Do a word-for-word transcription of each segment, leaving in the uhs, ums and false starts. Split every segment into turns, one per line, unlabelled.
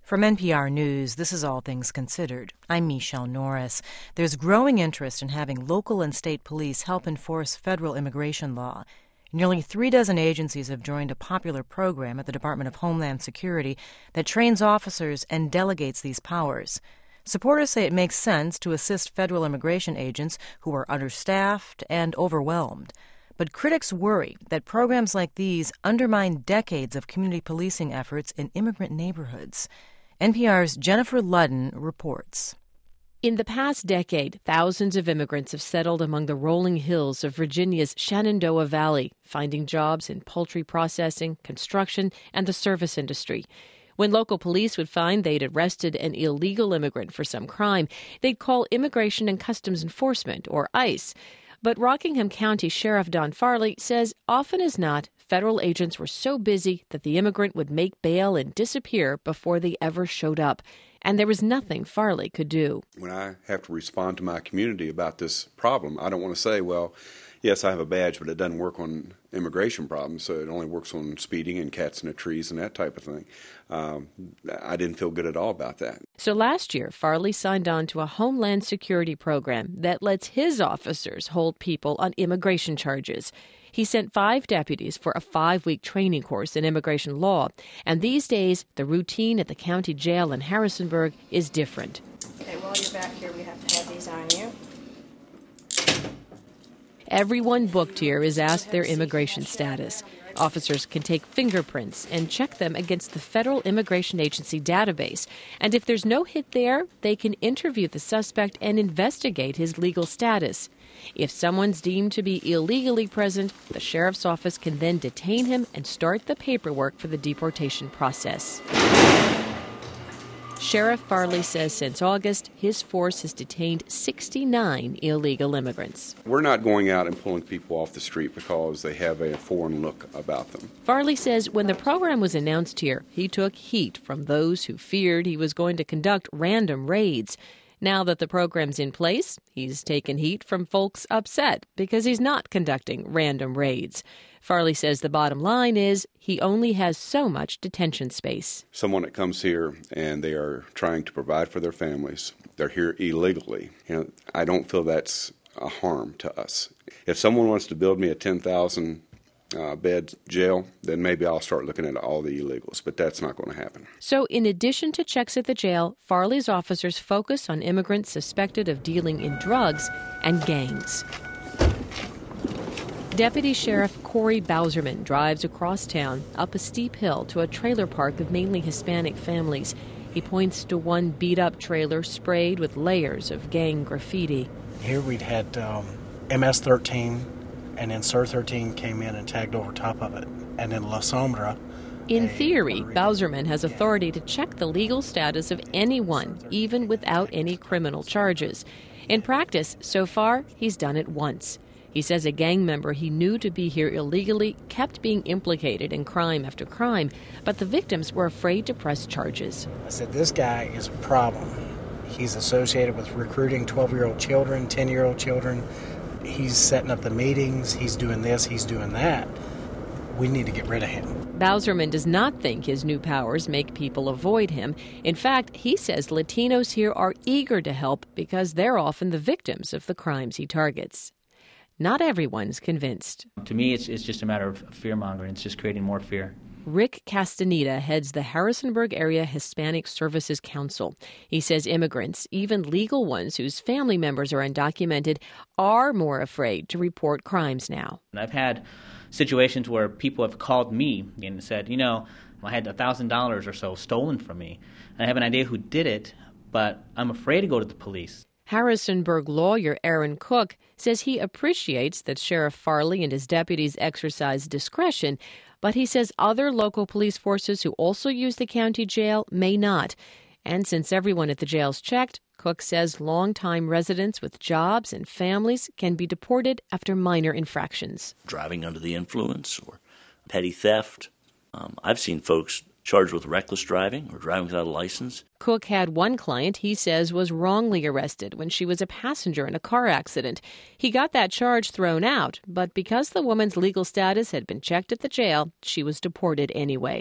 From N P R News, this is All Things Considered. I'm Michelle Norris. There's growing interest in having local and state police help enforce federal immigration law. Nearly three dozen agencies have joined a popular program at the Department of Homeland Security that trains officers and delegates these powers. Supporters say it makes sense to assist federal immigration agents who are understaffed and overwhelmed. But critics worry that programs like these undermine decades of community policing efforts in immigrant neighborhoods. N P R's Jennifer Ludden reports.
In the past decade, thousands of immigrants have settled among the rolling hills of Virginia's Shenandoah Valley, finding jobs in poultry processing, construction, and the service industry. When local police would find they'd arrested an illegal immigrant for some crime, they'd call Immigration and Customs Enforcement, or ICE. But Rockingham County Sheriff Don Farley says often as not, federal agents were so busy that the immigrant would make bail and disappear before they ever showed up. And there was nothing Farley could do.
When I have to respond to my community about this problem, I don't want to say, well, yes, I have a badge, but it doesn't work on immigration problems, so it only works on speeding and cats in the trees and that type of thing. Um, I didn't feel good at all about that.
So last year, Farley signed on to a Homeland Security program that lets his officers hold people on immigration charges. He sent five deputies for a five-week training course in immigration law. And these days, the routine at the county jail in Harrisonburg is different.
Okay, while you're back here, we have to have these on you.
Everyone booked here is asked their immigration status. Officers can take fingerprints and check them against the Federal Immigration Agency database. And if there's no hit there, they can interview the suspect and investigate his legal status. If someone's deemed to be illegally present, the sheriff's office can then detain him and start the paperwork for the deportation process. Sheriff Farley says since August, his force has detained sixty-nine illegal immigrants.
We're not going out and pulling people off the street because they have a foreign look about them.
Farley says when the program was announced here, he took heat from those who feared he was going to conduct random raids. Now that the program's in place, he's taken heat from folks upset because he's not conducting random raids. Farley says the bottom line is he only has so much detention space.
Someone that comes here and they are trying to provide for their families, they're here illegally. You know, I don't feel that's a harm to us. If someone wants to build me a ten thousand uh, bed jail, then maybe I'll start looking at all the illegals, but that's not going to happen.
So in addition to checks at the jail, Farley's officers focus on immigrants suspected of dealing in drugs and gangs. Deputy Sheriff Corey Bowserman drives across town, up a steep hill to a trailer park of mainly Hispanic families. He points to one beat-up trailer sprayed with layers of gang graffiti.
Here we'd had um, M S thirteen, and then S I R thirteen came in and tagged over top of it. And then La Sombra.
In theory, Bowserman has authority to check the legal status of anyone, even without any criminal charges. In practice, so far, he's done it once. He says a gang member he knew to be here illegally kept being implicated in crime after crime, but the victims were afraid to press charges.
I said, this guy is a problem. He's associated with recruiting twelve-year-old children, ten-year-old children. He's setting up the meetings. He's doing this. He's doing that. We need to get rid of him.
Bowserman does not think his new powers make people avoid him. In fact, he says Latinos here are eager to help because they're often the victims of the crimes he targets. Not everyone's convinced.
To me, it's it's just a matter of fear-mongering. It's just creating more fear.
Rick Castaneda heads the Harrisonburg Area Hispanic Services Council. He says immigrants, even legal ones whose family members are undocumented, are more afraid to report crimes now.
And I've had situations where people have called me and said, you know, I had one thousand dollars or so stolen from me. And I have an idea who did it, but I'm afraid to go to the police.
Harrisonburg lawyer Aaron Cook says he appreciates that Sheriff Farley and his deputies exercise discretion, but he says other local police forces who also use the county jail may not. And since everyone at the jail's checked, Cook says longtime residents with jobs and families can be deported after minor infractions.
Driving under the influence or petty theft. Um, I've seen folks charged with reckless driving or driving without a license.
Cook had one client he says was wrongly arrested when she was a passenger in a car accident. He got that charge thrown out, but because the woman's legal status had been checked at the jail, she was deported anyway.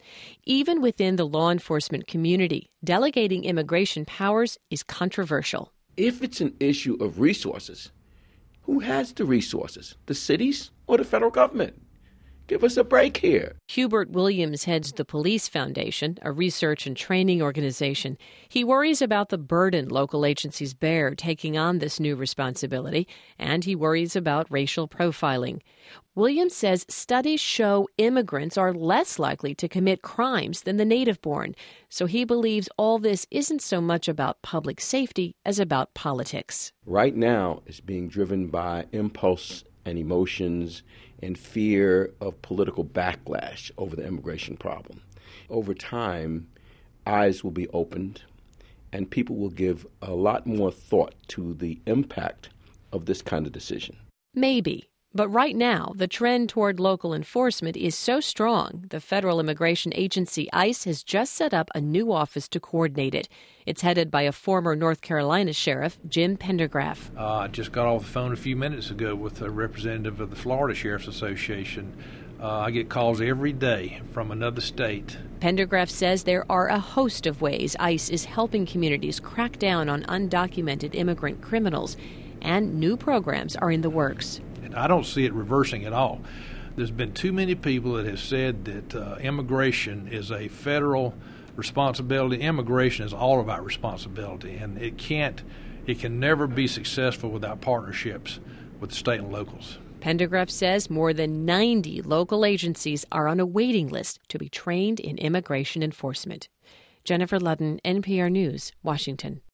Even within the law enforcement community, delegating immigration powers is controversial.
If it's an issue of resources, who has the resources? The cities or the federal government? Give us a break here.
Hubert Williams heads the Police Foundation, a research and training organization. He worries about the burden local agencies bear taking on this new responsibility, and he worries about racial profiling. Williams says studies show immigrants are less likely to commit crimes than the native-born, so he believes all this isn't so much about public safety as about politics.
Right now, it's being driven by impulse and emotions and fear of political backlash over the immigration problem. Over time, eyes will be opened and people will give a lot more thought to the impact of this kind of decision.
Maybe. But right now, the trend toward local enforcement is so strong, the federal immigration agency ICE has just set up a new office to coordinate it. It's headed by a former North Carolina sheriff, Jim Pendergraph.
Uh, I just got off the phone a few minutes ago with a representative of the Florida Sheriff's Association. Uh, I get calls every day from another state.
Pendergraph says there are a host of ways ICE is helping communities crack down on undocumented immigrant criminals, and new programs are in the works.
I don't see it reversing at all. There's been too many people that have said that uh, immigration is a federal responsibility. Immigration is all about responsibility, and it can't, it can never be successful without partnerships with the state and locals.
Pendergraph says more than ninety local agencies are on a waiting list to be trained in immigration enforcement. Jennifer Ludden, N P R News, Washington.